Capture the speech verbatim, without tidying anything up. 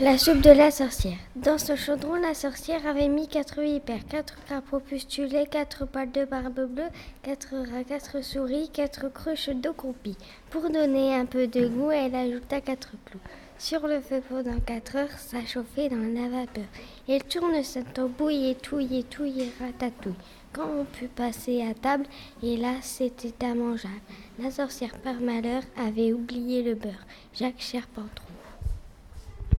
La soupe de la sorcière. Dans ce chaudron, la sorcière avait mis quatre vipères, quatre crapauds pustulés, quatre pâles de barbe bleue, quatre rats, quatre souris, quatre cruches d'eau croupie. Pour donner un peu de goût, elle ajouta quatre clous. Sur le feu pendant quatre heures, ça chauffait dans la vapeur. Elle tourne sa tambouille et touille et touille et ratatouille. Quand on put passer à table, et là c'était immangeable. La sorcière par malheur avait oublié le beurre. Jacques Charpentron.